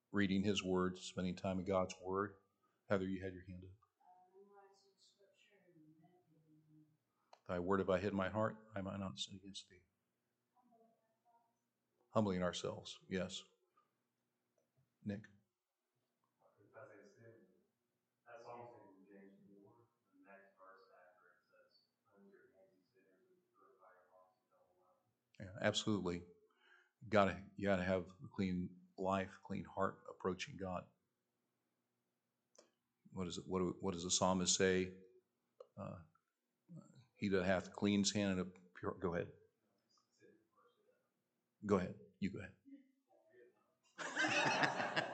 reading His Word, spending time in God's Word. Heather, you had your hand up. Thy word have I hid in my heart, I might not sin against thee. Humbling ourselves, yes. Nick? Yeah, absolutely. You gotta have a clean life, clean heart approaching God. What is it? What does the psalmist say? Uh, he that hath clean hand and a pure. Go ahead. Go ahead. You go ahead.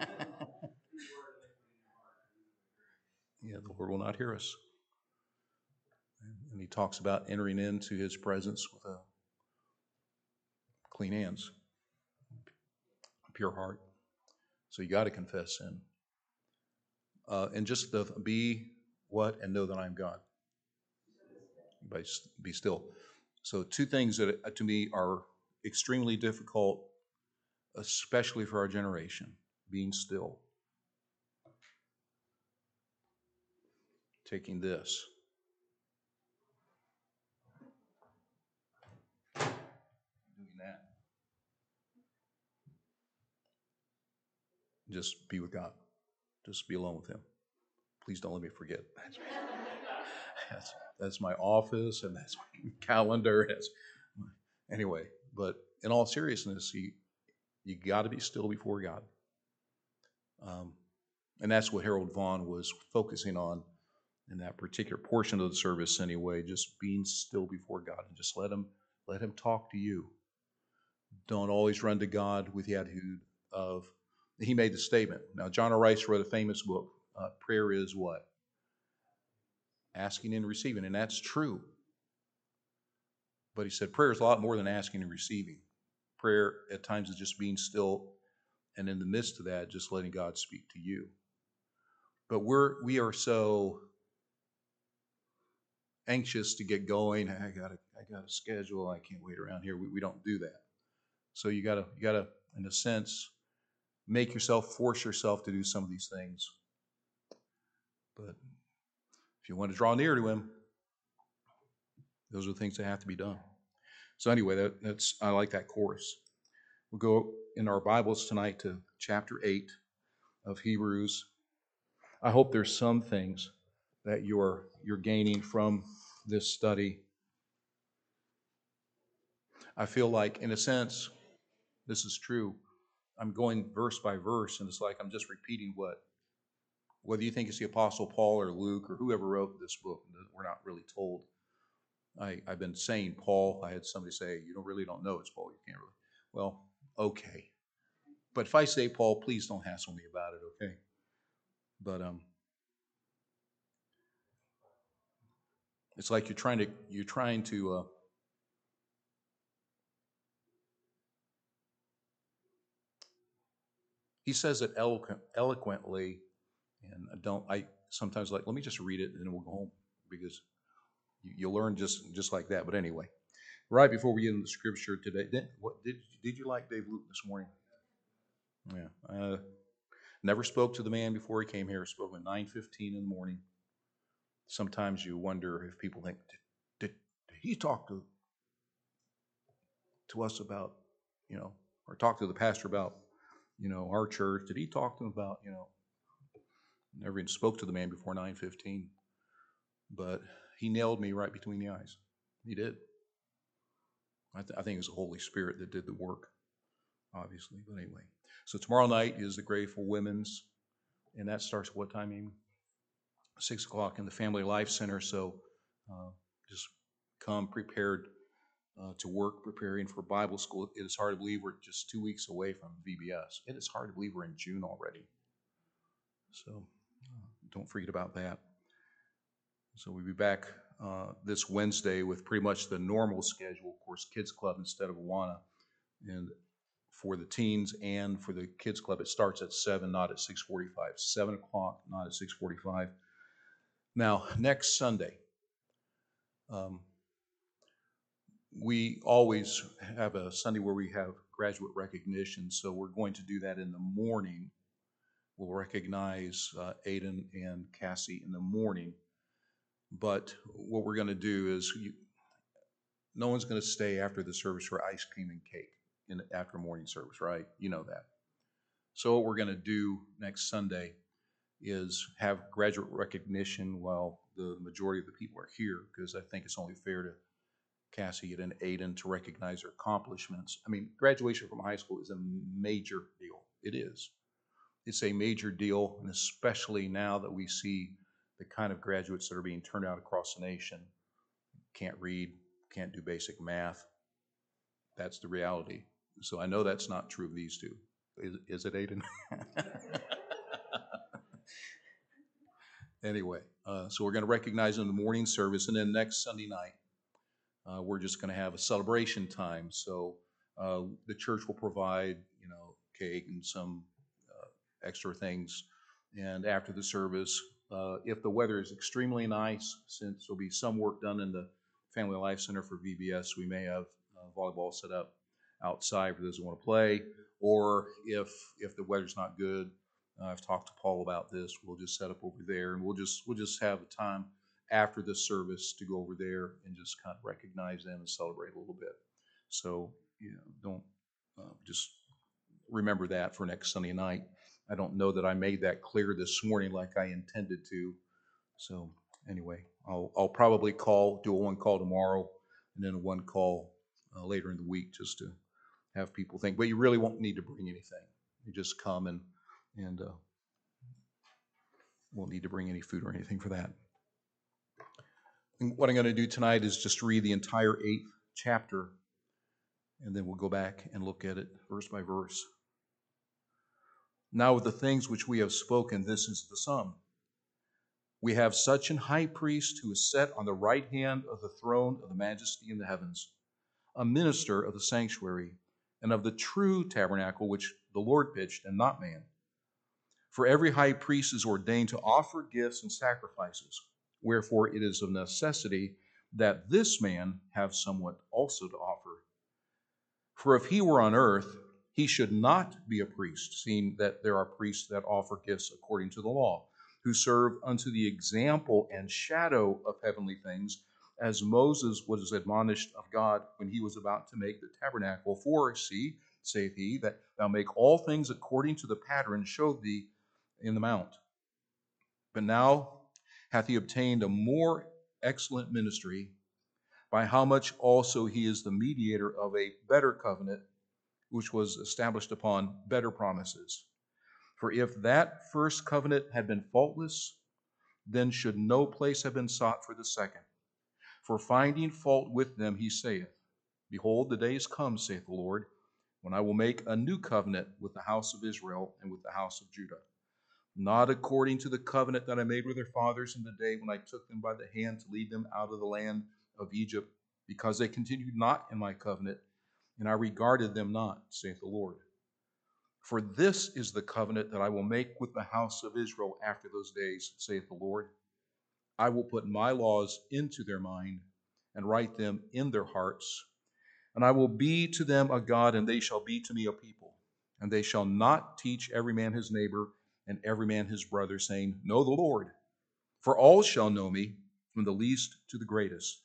Yeah, the Lord will not hear us. And he talks about entering into his presence with a clean hands, pure heart. So you got to confess sin. And just the be what and know that I'm God. Be still. So two things that to me are extremely difficult, especially for our generation: being still, taking this, doing that. Just be with God. Just be alone with Him. Please don't let me forget. That's my office and that's my calendar. Anyway, but in all seriousness, you got to be still before God. Um, and that's what Harold Vaughn was focusing on in that particular portion of the service anyway, just being still before God and just let him talk to you. Don't always run to God with the attitude of, he made the statement. Now, John R. Rice wrote a famous book, Prayer is what? Asking and receiving, and that's true. But he said prayer is a lot more than asking and receiving. Prayer at times is just being still, and in the midst of that, just letting God speak to you. But we are so anxious to get going. I got a schedule. I can't wait around here. We don't do that. So you gotta in a sense force yourself to do some of these things. But if you want to draw near to Him, those are the things that have to be done. So anyway, that's I like that course. We'll go in our Bibles tonight to chapter 8 of Hebrews. I hope there's some things that you're gaining from this study. I feel like, in a sense, this is true. I'm going verse by verse, and it's like I'm just repeating whether you think it's the Apostle Paul or Luke or whoever wrote this book, we're not really told. I've been saying Paul. I had somebody say, you don't know it's Paul. You can't really. Well, okay. But if I say Paul, please don't hassle me about it, okay? But it's like you're trying to he says it eloquently, and I sometimes like, let me just read it and then we'll go home, because you'll learn just like that. But anyway, right before we get into the scripture today, did you like Dave Luke this morning? Yeah, never spoke to the man before he came here. Spoke at 9:15 in the morning. Sometimes you wonder if people think, did he talk to us about, or talk to the pastor about, our church? Did he talk to him about, never even spoke to the man before 9:15, but he nailed me right between the eyes. He did. I think it was the Holy Spirit that did the work, obviously. But anyway, so tomorrow night is the Grateful Women's, and that starts at what time, Amy? 6 o'clock in the Family Life Center. So just come prepared to work, preparing for Bible school. It is hard to believe we're just 2 weeks away from VBS. It is hard to believe we're in June already. So don't forget about that. So we'll be back this Wednesday with pretty much the normal schedule. Of course, Kids Club instead of Awana. And for the teens and for the Kids Club, it starts at 7, not at 6:45. 7 o'clock, not at 6:45. Now, next Sunday, we always have a Sunday where we have graduate recognition, so we're going to do that in the morning. we'll recognize Aiden and Cassie in the morning. But what we're going to do is no one's going to stay after the service for ice cream and cake after morning service, right? You know that. So what we're going to do next Sunday is have graduate recognition while the majority of the people are here, because I think it's only fair to Cassie and Aiden to recognize their accomplishments. I mean, graduation from high school is a major deal. It is. It's a major deal, and especially now that we see the kind of graduates that are being turned out across the nation. Can't read, can't do basic math. That's the reality. So I know that's not true of these two. Is it, Aiden? Anyway, so we're going to recognize them in the morning service, and then next Sunday night, we're just going to have a celebration time. So the church will provide, cake and some extra things. And after the service, if the weather is extremely nice, since there'll be some work done in the Family Life Center for VBS, we may have volleyball set up outside for those who want to play. Or if the weather's not good, I've talked to Paul about this. We'll just set up over there, and we'll just have a time after the service to go over there and just kind of recognize them and celebrate a little bit. So don't just remember that for next Sunday night. I don't know that I made that clear this morning like I intended to. So anyway, I'll probably do a one call tomorrow, and then a one call later in the week, just to have people think. But you really won't need to bring anything. You just come and won't need to bring any food or anything for that. And what I'm going to do tonight is just read the entire 8th chapter, and then we'll go back and look at it verse by verse. Now, with the things which we have spoken, this is the sum. We have such an high priest who is set on the right hand of the throne of the majesty in the heavens, a minister of the sanctuary and of the true tabernacle which the Lord pitched and not man. For every high priest is ordained to offer gifts and sacrifices, wherefore it is of necessity that this man have somewhat also to offer. For if he were on earth, he should not be a priest, seeing that there are priests that offer gifts according to the law, who serve unto the example and shadow of heavenly things, as Moses was admonished of God when he was about to make the tabernacle. For, see, saith he, that thou make all things according to the pattern showed thee in the mount. But now hath he obtained a more excellent ministry, by how much also he is the mediator of a better covenant, which was established upon better promises. For if that first covenant had been faultless, then should no place have been sought for the second. For finding fault with them, he saith, Behold, the days come, saith the Lord, when I will make a new covenant with the house of Israel and with the house of Judah, not according to the covenant that I made with their fathers in the day when I took them by the hand to lead them out of the land of Egypt, because they continued not in my covenant, and I regarded them not, saith the Lord. For this is the covenant that I will make with the house of Israel after those days, saith the Lord. I will put my laws into their mind and write them in their hearts, and I will be to them a God, and they shall be to me a people. And they shall not teach every man his neighbor and every man his brother, saying, Know the Lord. For all shall know me, from the least to the greatest.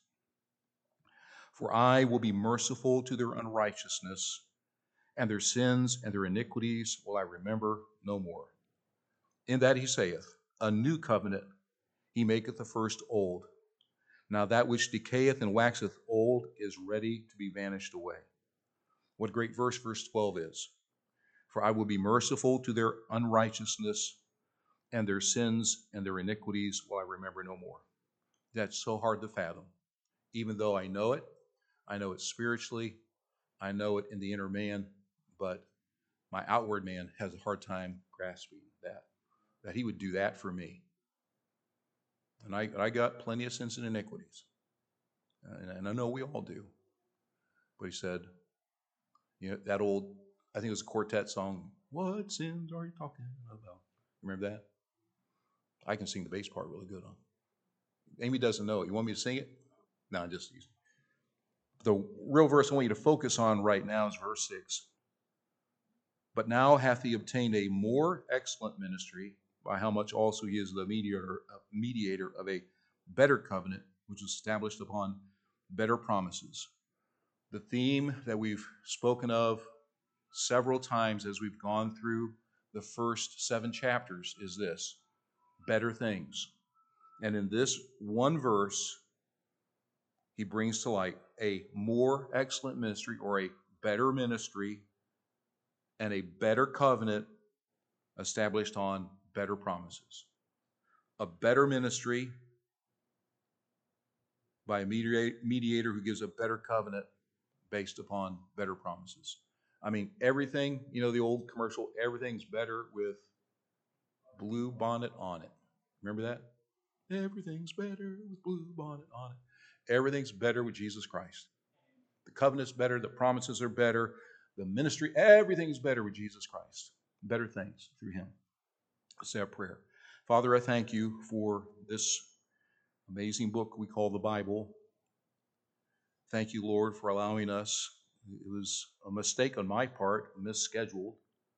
For I will be merciful to their unrighteousness, and their sins and their iniquities will I remember no more. In that he saith, A new covenant he maketh the first old. Now that which decayeth and waxeth old is ready to be vanished away. What great verse 12 is. For I will be merciful to their unrighteousness, and their sins and their iniquities will I remember no more. That's so hard to fathom. Even though I know it spiritually, I know it in the inner man, but my outward man has a hard time grasping that he would do that for me. And I got plenty of sins and iniquities, and I know we all do. But he said, that old, I think it was a quartet song, What sins are you talking about? Remember that? I can sing the bass part really good on. Amy doesn't know it. You want me to sing it? No, just use it. The real verse I want you to focus on right now is verse 6. But now hath he obtained a more excellent ministry, by how much also he is the mediator of a better covenant, which is established upon better promises. The theme that we've spoken of several times as we've gone through the first 7 chapters is this: better things. And in this one verse, he brings to light a more excellent ministry, or a better ministry, and a better covenant established on better promises. A better ministry by a mediator who gives a better covenant based upon better promises. I mean, everything, the old commercial, everything's better with blue bonnet on it. Remember that? Everything's better with blue bonnet on it. Everything's better with Jesus Christ. The covenant's better, the promises are better, the ministry, everything's better with Jesus Christ. Better things through him. Let's say our prayer. Father, I thank you for this amazing book we call the Bible. Thank you, Lord, for allowing us. It was a mistake on my part, misscheduled.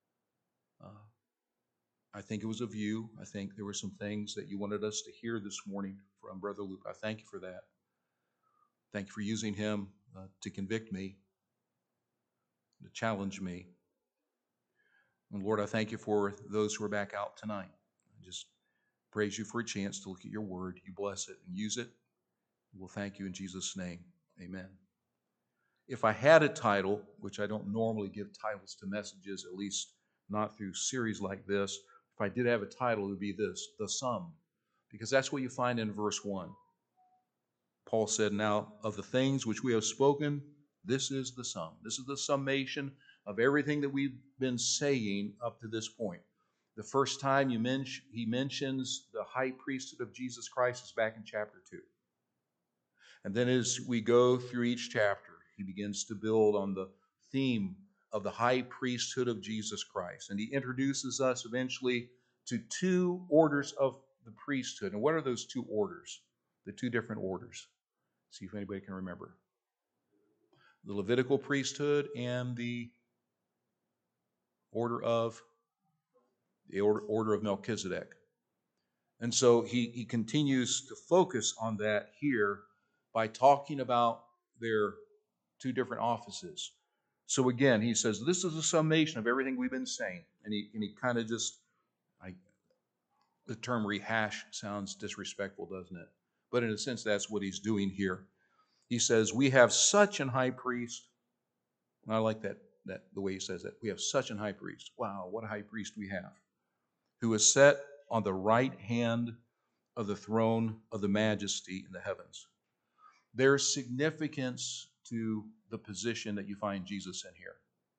I think it was of you. I think there were some things that you wanted us to hear this morning from Brother Luke. I thank you for that. Thank you for using him to convict me, to challenge me. And Lord, I thank you for those who are back out tonight. I just praise you for a chance to look at your word. You bless it and use it. We'll thank you in Jesus' name. Amen. If I had a title, which I don't normally give titles to messages, at least not through series like this, if I did have a title, it would be this: The Sum. Because that's what you find in verse 1. Paul said, now, of the things which we have spoken, this is the sum. This is the summation of everything that we've been saying up to this point. The first time he mentions the high priesthood of Jesus Christ is back in chapter 2. And then as we go through each chapter, he begins to build on the theme of the high priesthood of Jesus Christ. And he introduces us eventually to 2 orders of the priesthood. And what are those 2 orders? The 2 different orders. See if anybody can remember. The Levitical priesthood and the order of Melchizedek. And so he continues to focus on that here by talking about their 2 different offices. So again, he says, this is a summation of everything we've been saying. And he kind of just, the term rehash sounds disrespectful, doesn't it? But in a sense, that's what he's doing here. He says, we have such an high priest. And I like that the way he says that. We have such an high priest. Wow, what a high priest we have. Who is set on the right hand of the throne of the majesty in the heavens. There's significance to the position that you find Jesus in here.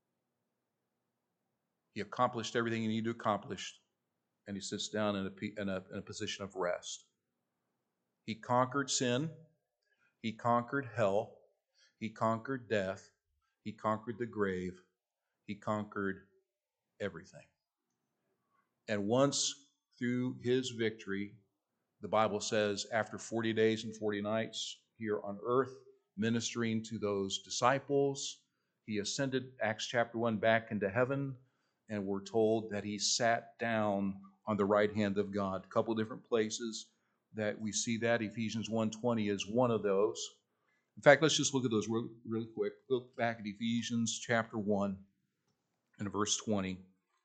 He accomplished everything he needed to accomplish, and he sits down in a position of rest. He conquered sin. He conquered hell. He conquered death. He conquered the grave. He conquered everything. And once through his victory, the Bible says, after 40 days and 40 nights here on earth, ministering to those disciples, he ascended, Acts chapter 1, back into heaven, and we're told that he sat down on the right hand of God. A couple of different places that we see that. Ephesians 1:20 is one of those. In fact, let's just look at those really quick. Look back at Ephesians chapter 1 and verse 20.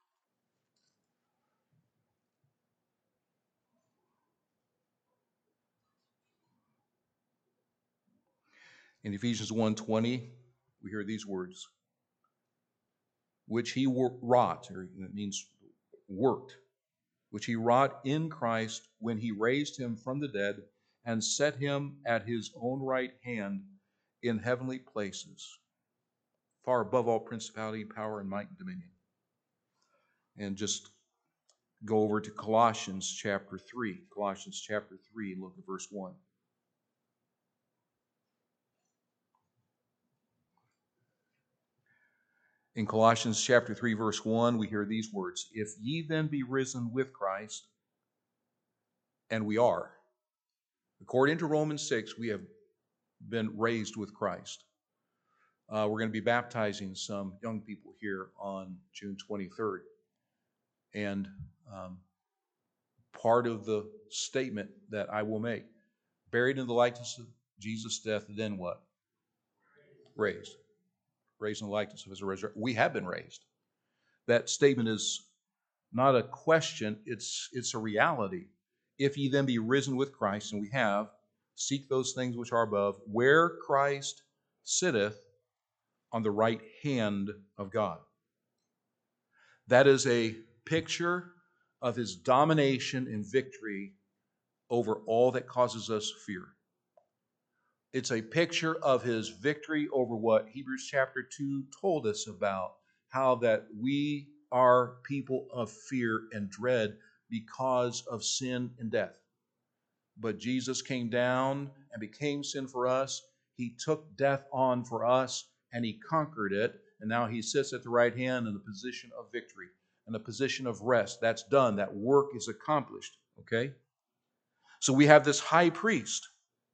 In Ephesians 1:20, we hear these words, which he wrought, or it means worked, which he wrought in Christ when he raised him from the dead and set him at his own right hand in heavenly places, far above all principality, power, and might and dominion. And just go over to Colossians chapter 3. Colossians chapter 3, look at verse 1. In Colossians chapter 3, verse 1, we hear these words, if ye then be risen with Christ, and we are. According to Romans 6, we have been raised with Christ. We're going to be baptizing some young people here on June 23rd. And part of the statement that I will make, buried in the likeness of Jesus' death, then what? Raised. Raised in the likeness of his resurrection. We have been raised. That statement is not a question, it's a reality. If ye then be risen with Christ, and we have, seek those things which are above, where Christ sitteth on the right hand of God. That is a picture of his domination and victory over all that causes us fear. It's a picture of his victory over what Hebrews chapter 2 told us about, how that we are people of fear and dread because of sin and death. But Jesus came down and became sin for us. He took death on for us, and he conquered it. And now he sits at the right hand in the position of victory, in the position of rest. That's done. That work is accomplished. Okay? So we have this high priest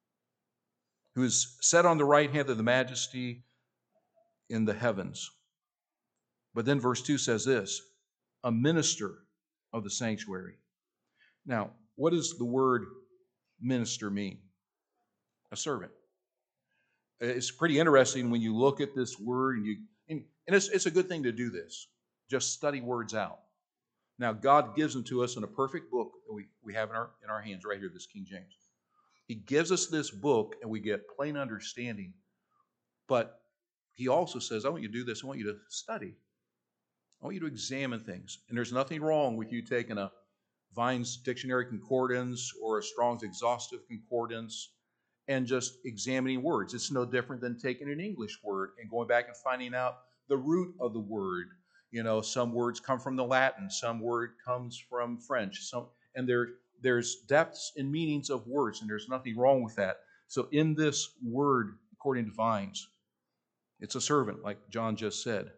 who is set on the right hand of the majesty in the heavens. But then verse 2 says this, a minister of the sanctuary. Now, what does the word minister mean? A servant. It's pretty interesting when you look at this word, and it's a good thing to do this. Just study words out. Now, God gives them to us in a perfect book that we have in our hands right here, this King James. He gives us this book, and we get plain understanding. But he also says, I want you to do this. I want you to study. I want you to examine things. And there's nothing wrong with you taking a Vine's Dictionary Concordance or a Strong's Exhaustive Concordance and just examining words. It's no different than taking an English word and going back and finding out the root of the word. You know, some words come from the Latin, some word comes from French, and there's depths and meanings of words, and there's nothing wrong with that. So in this word, according to Vines, it's a servant, like John just said.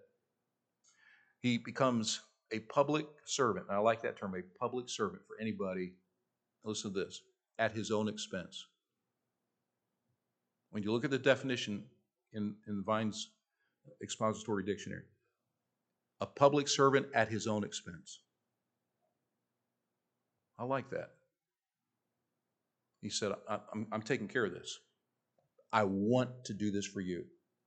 He becomes a public servant. And I like that term, a public servant for anybody. Listen to this, at his own expense. When you look at the definition in Vine's Expository Dictionary, a public servant at his own expense. I like that. He said, I'm taking care of this. I want to do this for you.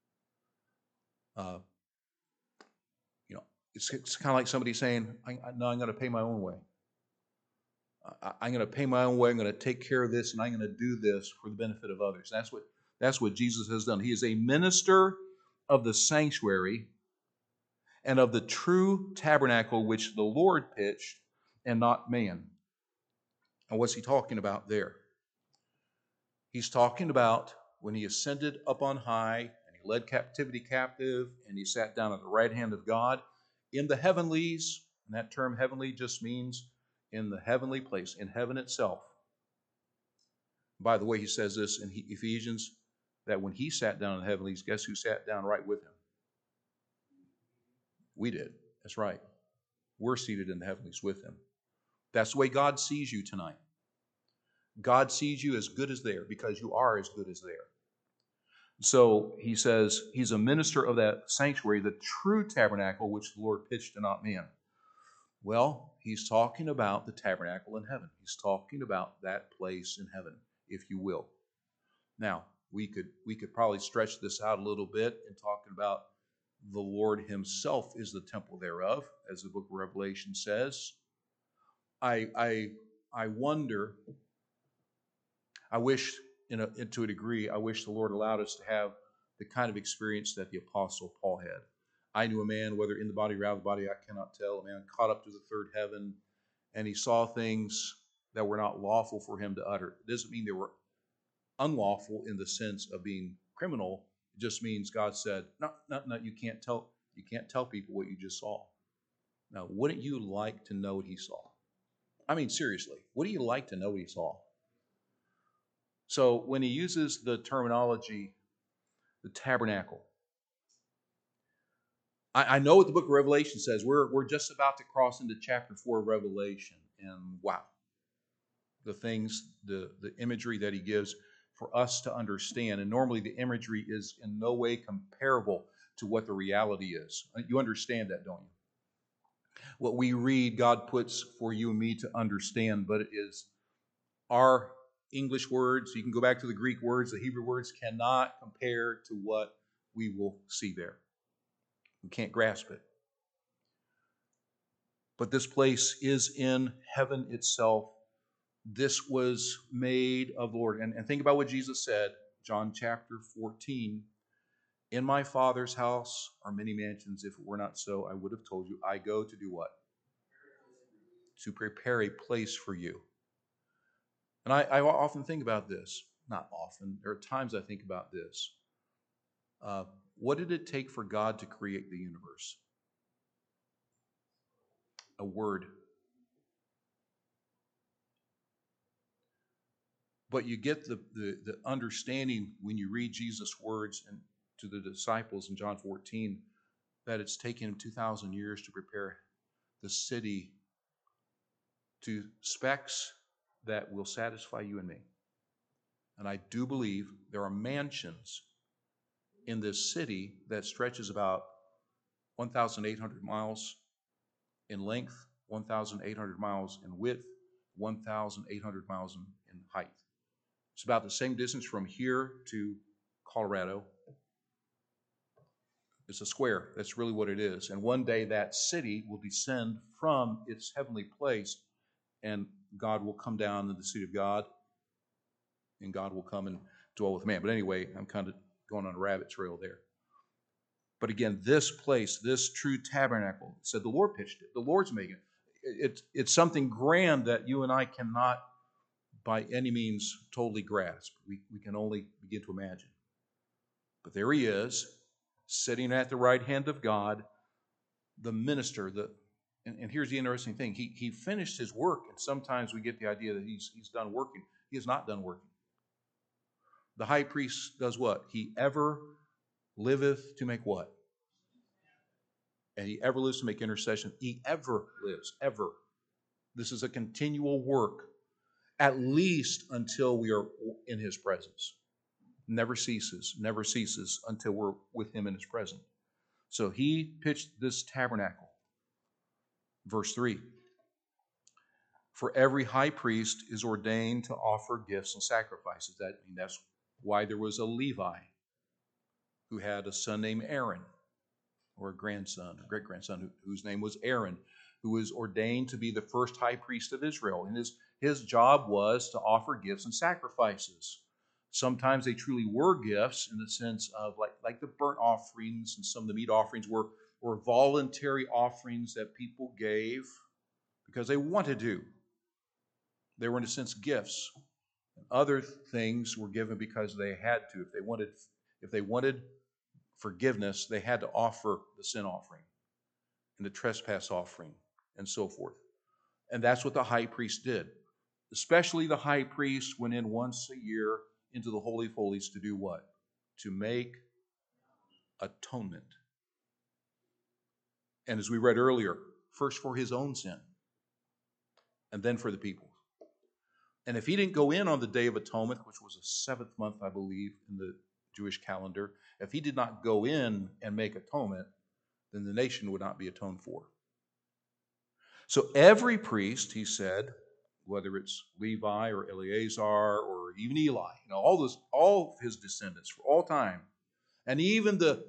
It's kind of like somebody saying, no, I'm going to pay my own way. I'm going to pay my own way. I'm going to take care of this, and I'm going to do this for the benefit of others. That's what Jesus has done. He is a minister of the sanctuary and of the true tabernacle which the Lord pitched and not man. And what's he talking about there? He's talking about when he ascended up on high and he led captivity captive and he sat down at the right hand of God in the heavenlies. And that term heavenly just means in the heavenly place, in heaven itself. By the way, he says this in Ephesians, that when he sat down in the heavenlies, guess who sat down right with him? We did. That's right. We're seated in the heavenlies with him. That's the way God sees you tonight. God sees you as good as there because you are as good as there. So he says he's a minister of that sanctuary, the true tabernacle which the Lord pitched and not man. Well, he's talking about the tabernacle in heaven. He's talking about that place in heaven, if you will. Now, we could probably stretch this out a little bit and talking about the Lord himself is the temple thereof, as the book of Revelation says. I wonder, I wish, to a degree, I wish the Lord allowed us to have the kind of experience that the Apostle Paul had. I knew a man, whether in the body or out of the body, I cannot tell, a man caught up to the third heaven, and he saw things that were not lawful for him to utter. It doesn't mean they were unlawful in the sense of being criminal. It just means God said, no, you can't tell people what you just saw. Now, wouldn't you like to know what he saw? I mean, seriously, wouldn't you like to know what he saw? So when he uses the terminology, the tabernacle, I know what the book of Revelation says. We're just about to cross into chapter 4 of Revelation, and wow, the things, the imagery that he gives for us to understand. And normally the imagery is in no way comparable to what the reality is. You understand that, don't you? What we read, God puts for you and me to understand, but it is our English words. You can go back to the Greek words, the Hebrew words cannot compare to what we will see there. We can't grasp it. But this place is in heaven itself. This was made of the Lord. And think about what Jesus said, John chapter 14. In my Father's house are many mansions. If it were not so, I would have told you. I go to do what? To prepare a place for you. And I often think about this. Not often. There are times I think about this. What did it take for God to create the universe? A word. But you get the understanding when you read Jesus' words and to the disciples in John 14 that it's taken him 2,000 years to prepare the city to specs that will satisfy you and me. And I do believe there are mansions in this city that stretches about 1,800 miles in length, 1,800 miles in width, 1,800 miles in height. It's about the same distance from here to Colorado. It's a square. That's really what it is. And one day that city will descend from its heavenly place, and God will come down in the seat of God, and God will come and dwell with man. But anyway, I'm kind of going on a rabbit trail there. But again, this place, this true tabernacle, said the Lord pitched it. The Lord's making it. It's something grand that you and I cannot by any means totally grasp. We can only begin to imagine. But there he is, sitting at the right hand of God, the minister. And here's the interesting thing. He finished his work, and sometimes we get the idea that he's done working. He is not done working. The high priest does what? He ever liveth to make what? And he ever lives to make intercession. He ever lives, ever. This is a continual work, at least until we are in his presence. Never ceases until we're with him in his presence. So he pitched this tabernacle. Verse 3. For every high priest is ordained to offer gifts and sacrifices. That's why there was a Levi who had a son named Aaron, or a grandson, a great-grandson, whose name was Aaron, who was ordained to be the first high priest of Israel. And his job was to offer gifts and sacrifices. Sometimes they truly were gifts in the sense of like the burnt offerings, and some of the meat offerings were voluntary offerings that people gave because they wanted to. They were in a sense gifts. And other things were given because they had to. If they wanted forgiveness, they had to offer the sin offering and the trespass offering and so forth. And that's what the high priest did. Especially the high priest went in once a year into the Holy of Holies to do what? To make atonement. And as we read earlier, first for his own sin and then for the people. And if he didn't go in on the Day of Atonement, which was the seventh month, I believe, in the Jewish calendar, if he did not go in and make atonement, then the nation would not be atoned for. So every priest, he said, whether it's Levi or Eleazar or even Eli, all of his descendants for all time, and even the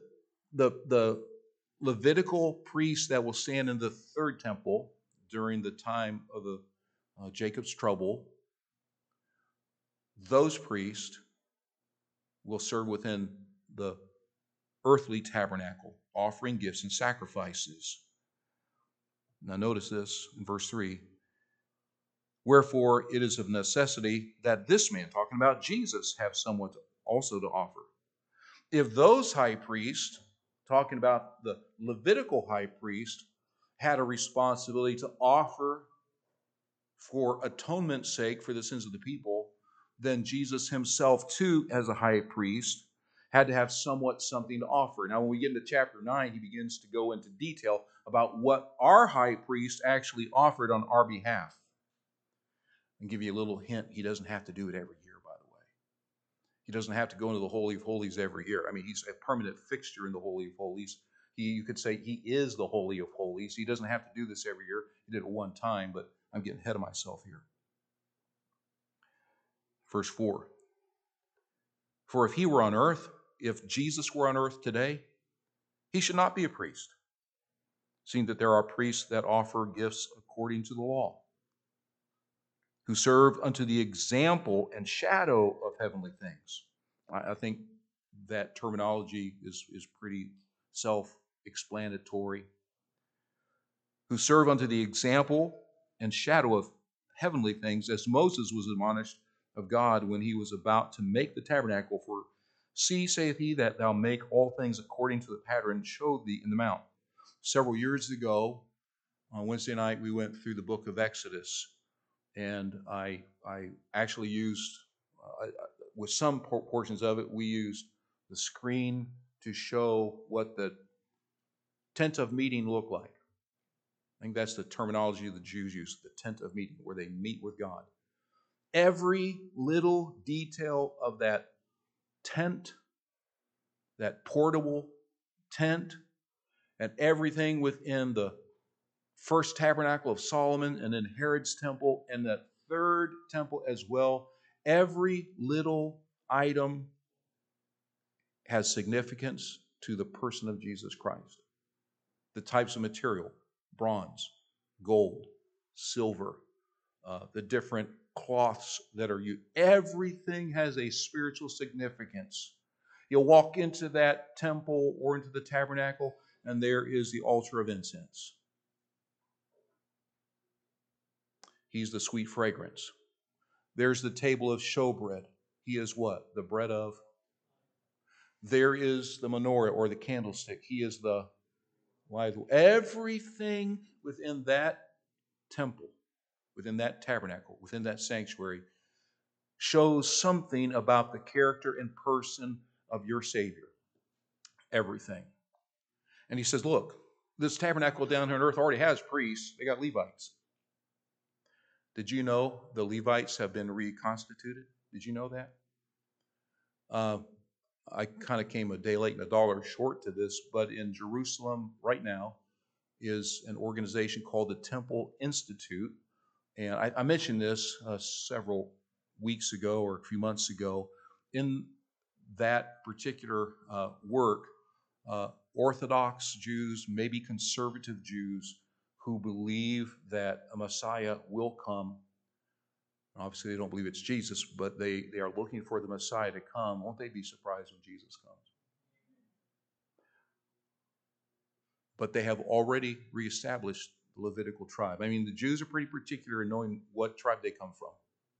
Levitical priests that will stand in the third temple during the time of the Jacob's trouble, those priests will serve within the earthly tabernacle, offering gifts and sacrifices. Now notice this in verse 3. Wherefore it is of necessity that this man, talking about Jesus, have someone also to offer. If those high priests, talking about the Levitical high priest, had a responsibility to offer for atonement's sake for the sins of the people, then Jesus himself too, as a high priest, had to have something to offer. Now when we get into chapter 9, he begins to go into detail about what our high priest actually offered on our behalf. And give you a little hint, he doesn't have to do it every year, by the way. He doesn't have to go into the Holy of Holies every year. I mean, he's a permanent fixture in the Holy of Holies. You could say he is the Holy of Holies. He doesn't have to do this every year. He did it one time, but I'm getting ahead of myself here. Verse 4. For if he were on earth, if Jesus were on earth today, he should not be a priest, seeing that there are priests that offer gifts according to the law, who serve unto the example and shadow of heavenly things. I think that terminology is pretty self-explanatory. Who serve unto the example and shadow of heavenly things, as Moses was admonished of God when he was about to make the tabernacle. For see, saith he, that thou make all things according to the pattern showed thee in the mount. Several years ago, on Wednesday night, we went through the book of Exodus, and I actually used, with some portions of it, we used the screen to show what the tent of meeting looked like. I think that's the terminology the Jews use, the tent of meeting, where they meet with God. Every little detail of that tent, that portable tent, and everything within the first tabernacle of Solomon and then Herod's temple and that third temple as well, every little item has significance to the person of Jesus Christ. The types of material, bronze, gold, silver, the different cloths that are used. Everything has a spiritual significance. You'll walk into that temple or into the tabernacle, and there is the altar of incense. He's the sweet fragrance. There's the table of showbread. He is what? The bread of. There is the menorah or the candlestick. He is the light. Everything within that temple, within that tabernacle, within that sanctuary, shows something about the character and person of your Savior. Everything. And he says, look, this tabernacle down here on earth already has priests. They got Levites. Did you know the Levites have been reconstituted? Did you know that? I kind of came a day late and a dollar short to this, but in Jerusalem right now is an organization called the Temple Institute. And I mentioned this several weeks ago or a few months ago. In that particular work, Orthodox Jews, maybe conservative Jews, who believe that a Messiah will come. Obviously, they don't believe it's Jesus, but they are looking for the Messiah to come. Won't they be surprised when Jesus comes? But they have already reestablished the Levitical tribe. I mean, the Jews are pretty particular in knowing what tribe they come from.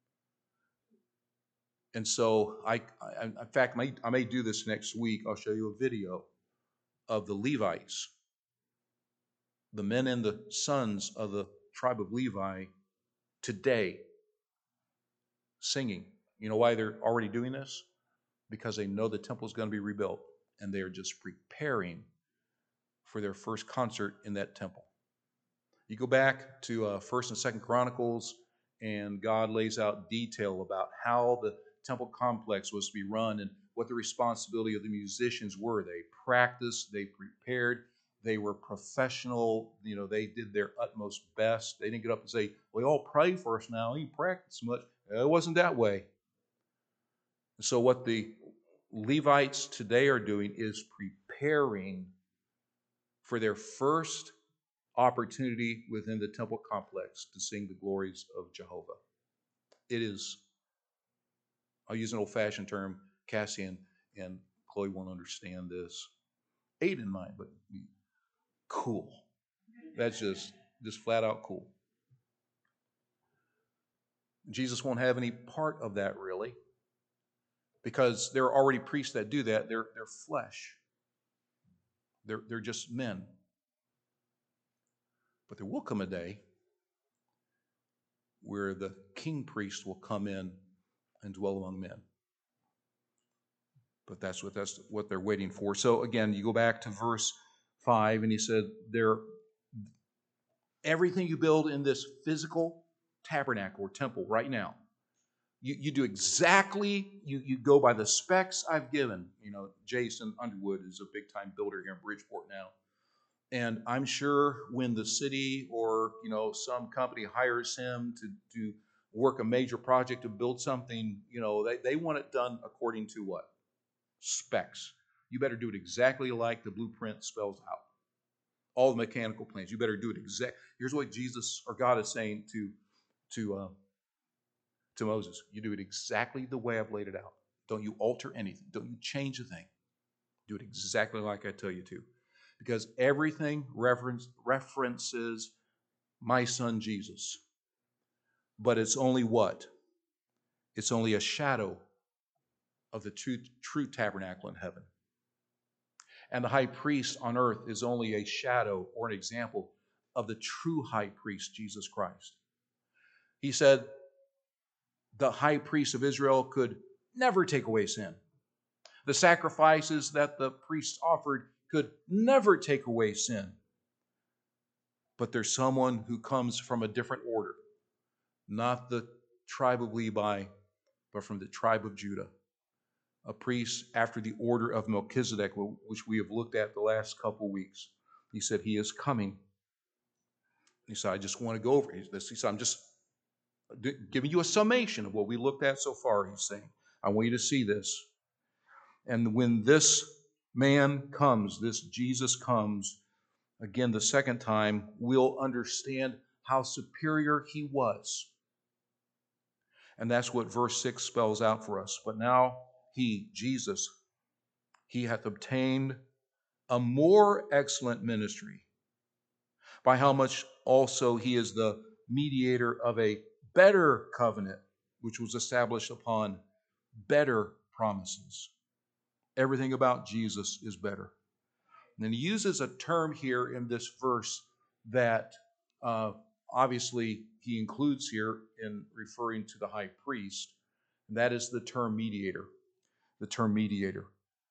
And so, in fact, I may do this next week. I'll show you a video of the Levites, the men and the sons of the tribe of Levi today singing. You know why they're already doing this? Because they know the temple is going to be rebuilt, and they are just preparing for their first concert in that temple. You go back to 1st and 2nd Chronicles, and God lays out detail about how the temple complex was to be run and what the responsibility of the musicians were. They practiced, they prepared, they were professional. You know, they did their utmost best. They didn't get up and say, "Well, y'all pray for us now. You practice so much." It wasn't that way. So what the Levites today are doing is preparing for their first opportunity within the temple complex to sing the glories of Jehovah. It is, I'll use an old-fashioned term, Cassian and Chloe won't understand this. 8 and 9, but cool. That's just flat out cool. Jesus won't have any part of that really, because there are already priests that do that. They're flesh. They're just men. But there will come a day where the king priest will come in and dwell among men. But that's what they're waiting for. So again, you go back to verse 5, and he said, everything you build in this physical tabernacle or temple right now, You do exactly, you go by the specs I've given. Jason Underwood is a big-time builder here in Bridgeport now. And I'm sure when the city or, some company hires him to work a major project to build something, they want it done according to what? Specs. You better do it exactly like the blueprint spells out. All the mechanical plans. You better do it exact. Here's what Jesus or God is saying to Moses. You do it exactly the way I've laid it out. Don't you alter anything. Don't you change a thing. Do it exactly like I tell you to. Because everything references my son Jesus. But it's only what? It's only a shadow of the true tabernacle in heaven. And the high priest on earth is only a shadow or an example of the true high priest, Jesus Christ. He said the high priest of Israel could never take away sin. The sacrifices that the priests offered could never take away sin. But there's someone who comes from a different order, not the tribe of Levi, but from the tribe of Judah. A priest after the order of Melchizedek, which we have looked at the last couple weeks. He said he is coming. He said, I just want to go over this. He said, I'm just giving you a summation of what we looked at so far. He's saying, I want you to see this. And when this man comes, this Jesus comes, again the second time, we'll understand how superior he was. And that's what verse 6 spells out for us. But now he, Jesus, he hath obtained a more excellent ministry, by how much also he is the mediator of a better covenant, which was established upon better promises. Everything about Jesus is better. And then he uses a term here in this verse that obviously he includes here in referring to the high priest, and that is the term mediator. The term mediator.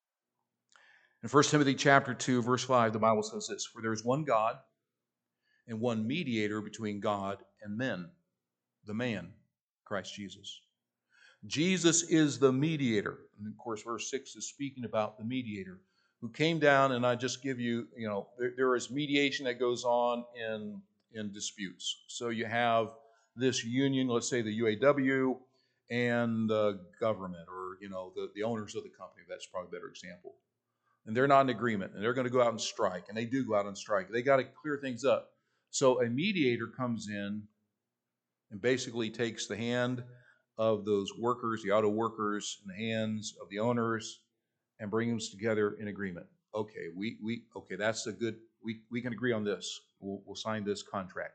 In 1 Timothy chapter 2, verse 5, the Bible says this, for there is one God and one mediator between God and men, the man, Christ Jesus. Jesus is the mediator. And of course, verse 6 is speaking about the mediator who came down, and I just give you, there is mediation that goes on in disputes. So you have this union, let's say the UAW, and the government, or, the owners of the company. That's probably a better example. And they're not in agreement, and they're going to go out and strike, and they do go out and strike. They got to clear things up. So a mediator comes in and basically takes the hand of those workers, the auto workers, in the hands of the owners, and brings them together in agreement. Okay, okay, that's a good. We can agree on this. We'll sign this contract.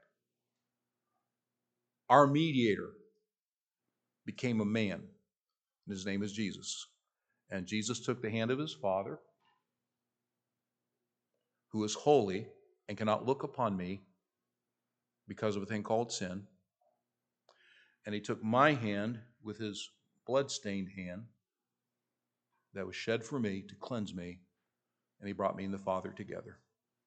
Our mediator became a man, and his name is Jesus. And Jesus took the hand of his Father, who is holy and cannot look upon me because of a thing called sin. And he took my hand with his blood-stained hand that was shed for me to cleanse me, and he brought me and the Father together.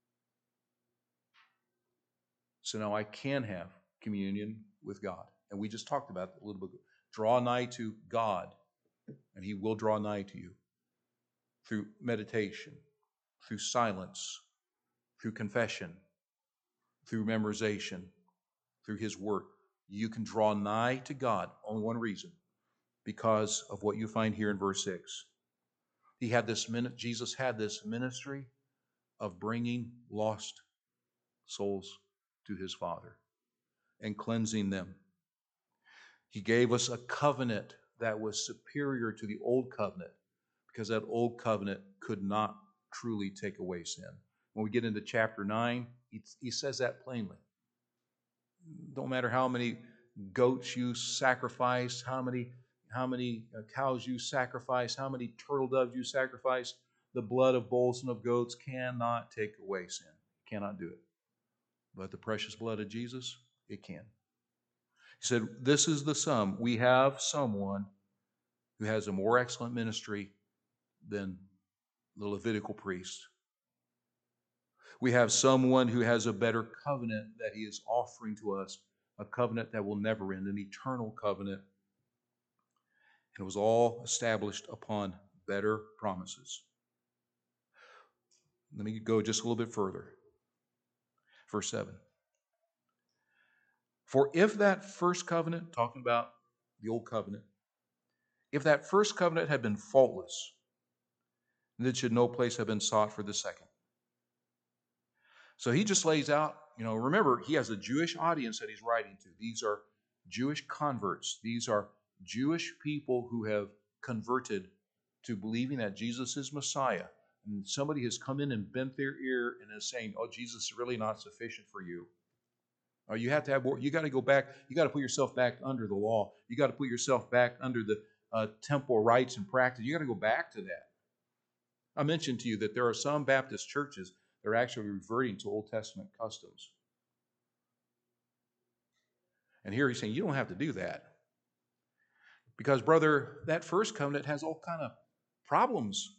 So now I can have communion with God. And we just talked about that a little bit ago. Draw nigh to God, and he will draw nigh to you through meditation, through silence, through confession, through memorization, through his word. You can draw nigh to God, only one reason, because of what you find here in verse 6. Jesus had this ministry of bringing lost souls to his Father and cleansing them. He gave us a covenant that was superior to the old covenant, because that old covenant could not truly take away sin. When we get into chapter 9, he says that plainly. Don't matter how many goats you sacrifice, how many cows you sacrifice, how many turtle doves you sacrifice, the blood of bulls and of goats cannot take away sin. Cannot do it. But the precious blood of Jesus, it can. He said, this is the sum. We have someone who has a more excellent ministry than the Levitical priest. We have someone who has a better covenant that he is offering to us, a covenant that will never end, an eternal covenant And it was all established upon better promises. Let me go just a little bit further. Verse 7. For if that first covenant, talking about the old covenant, if that first covenant had been faultless, then should no place have been sought for the second. So he just lays out, remember, he has a Jewish audience that he's writing to. These are Jewish converts. These are Jewish people who have converted to believing that Jesus is Messiah. And somebody has come in and bent their ear and is saying, oh, Jesus is really not sufficient for you. Or you have to have more, you got to go back, you got to put yourself back under the law. You got to put yourself back under the temple rites and practice. You got to go back to that. I mentioned to you that there are some Baptist churches that are actually reverting to Old Testament customs. And here he's saying, you don't have to do that. Because, brother, that first covenant has all kind of problems.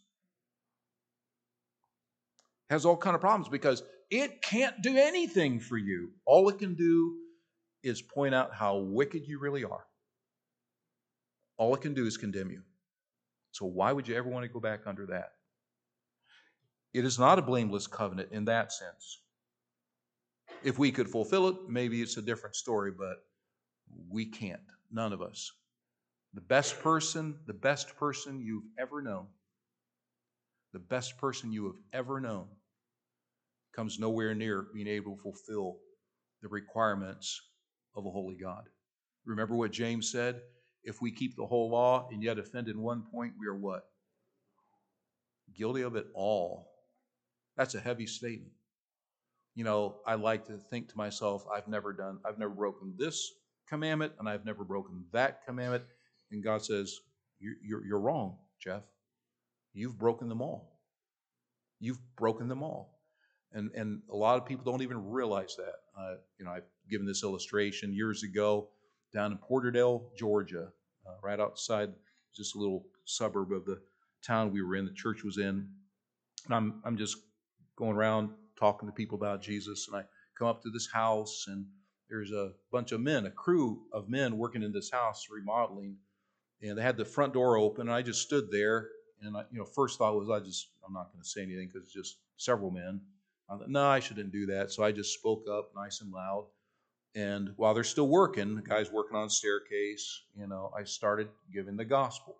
Has all kind of problems because it can't do anything for you. All it can do is point out how wicked you really are. All it can do is condemn you. So why would you ever want to go back under that? It is not a blameless covenant in that sense. If we could fulfill it, maybe it's a different story, but we can't. None of us. The best person you've ever known, the best person you have ever known, comes nowhere near being able to fulfill the requirements of a holy God. Remember what James said? If we keep the whole law and yet offend in one point, we are what? Guilty of it all. That's a heavy statement. I like to think to myself, I've never broken this commandment and I've never broken that commandment. And God says, you're wrong, Jeff. You've broken them all. You've broken them all. And a lot of people don't even realize that. I've given this illustration years ago down in Porterdale, Georgia, right outside just a little suburb of the town we were in, the church was in. And I'm just going around talking to people about Jesus, and I come up to this house, and there's a bunch of men, a crew of men working in this house remodeling, and they had the front door open, and I just stood there, and first thought was I'm not going to say anything because it's just several men. I thought, no, I shouldn't do that, so I just spoke up nice and loud. And while they're still working, the guy's working on the staircase, I started giving the gospel.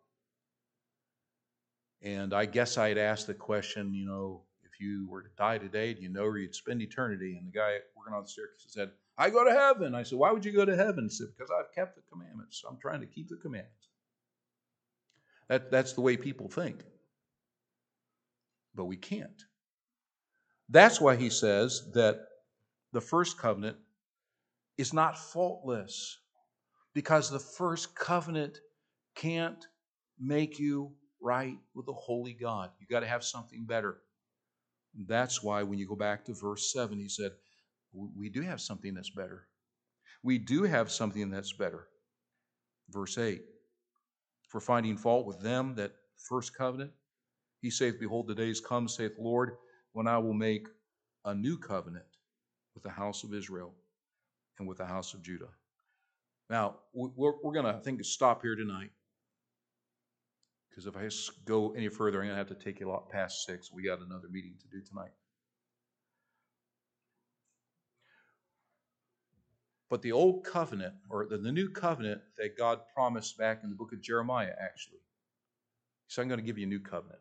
And I guess I'd asked the question, if you were to die today, do you know where you'd spend eternity? And the guy working on the staircase said, I go to heaven. I said, why would you go to heaven? He said, because I've kept the commandments. I'm trying to keep the commandments. That's the way people think. But we can't. That's why he says that the first covenant is not faultless, because the first covenant can't make you right with the holy God. You got to have something better. That's why when you go back to verse 7, he said, we do have something that's better. We do have something that's better. Verse 8, for finding fault with them, that first covenant, he saith, behold, the days come, saith the Lord, when I will make a new covenant with the house of Israel and with the house of Judah. Now, we're going to, I think, stop here tonight, because if I go any further, I'm going to have to take you a lot past 6. We got another meeting to do tonight. But the old covenant, or the new covenant that God promised back in the book of Jeremiah, actually, he said, I'm going to give you a new covenant,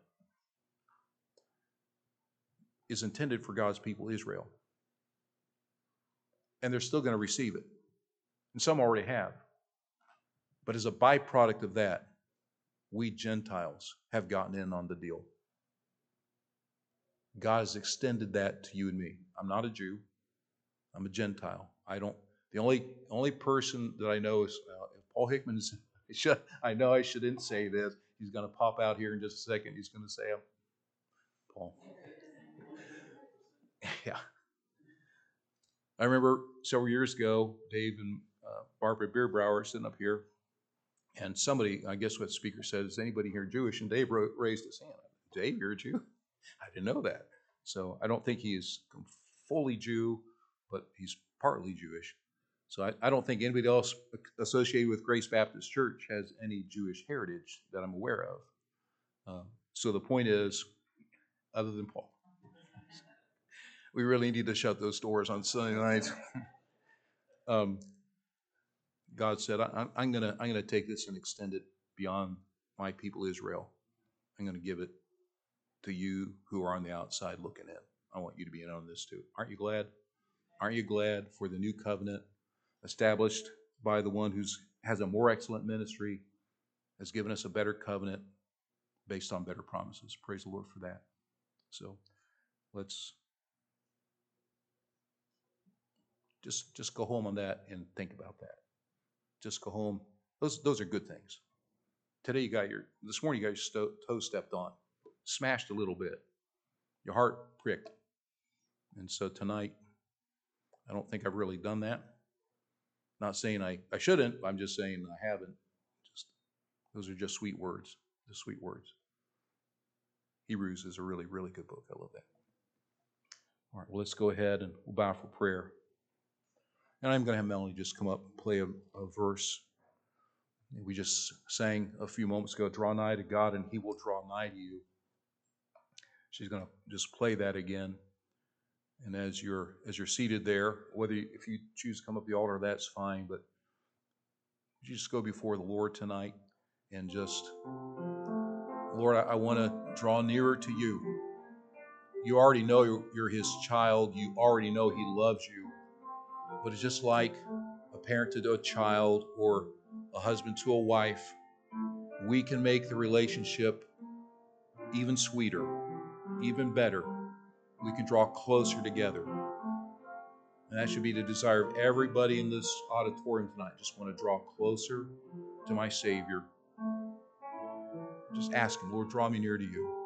is intended for God's people, Israel. And they're still going to receive it. And some already have. But as a byproduct of that, we Gentiles have gotten in on the deal. God has extended that to you and me. I'm not a Jew. I'm a Gentile. The only person that I know is Paul Hickman. I know I shouldn't say this. He's going to pop out here in just a second. He's going to say, Paul. Yeah. I remember several years ago, Dave and Barbara Bierbrower sitting up here, and somebody, I guess what the speaker said, is anybody here Jewish? And Dave raised his hand. Dave, you're a Jew? I didn't know that. So I don't think he's fully Jew, but he's partly Jewish. So I don't think anybody else associated with Grace Baptist Church has any Jewish heritage that I'm aware of. So the point is, other than Paul, we really need to shut those doors on Sunday nights. God said, I'm gonna take this and extend it beyond my people Israel. I'm gonna give it to you who are on the outside looking in. I want you to be in on this too. Aren't you glad? Aren't you glad for the new covenant established by the one who has a more excellent ministry, has given us a better covenant based on better promises? Praise the Lord for that. So let's just go home on that and think about that. Just go home. Those are good things. Today this morning you got your toe stepped on, smashed a little bit, your heart pricked. And so tonight, I don't think I've really done that. Not saying I shouldn't, I'm just saying I haven't. Those are just sweet words, just sweet words. Hebrews is a really, really good book. I love that. All right, well, let's go ahead and we'll bow for prayer. And I'm going to have Melanie just come up and play a verse. We just sang a few moments ago, draw nigh to God and He will draw nigh to you. She's going to just play that again. And as you're seated there, if you choose to come up the altar, that's fine. But you just go before the Lord tonight and just, Lord, I want to draw nearer to you. You already know you're His child. You already know He loves you. But it's just like a parent to a child or a husband to a wife. We can make the relationship even sweeter, even better. We can draw closer together. And that should be the desire of everybody in this auditorium tonight. Just want to draw closer to my Savior. Just ask Him, Lord, draw me near to you.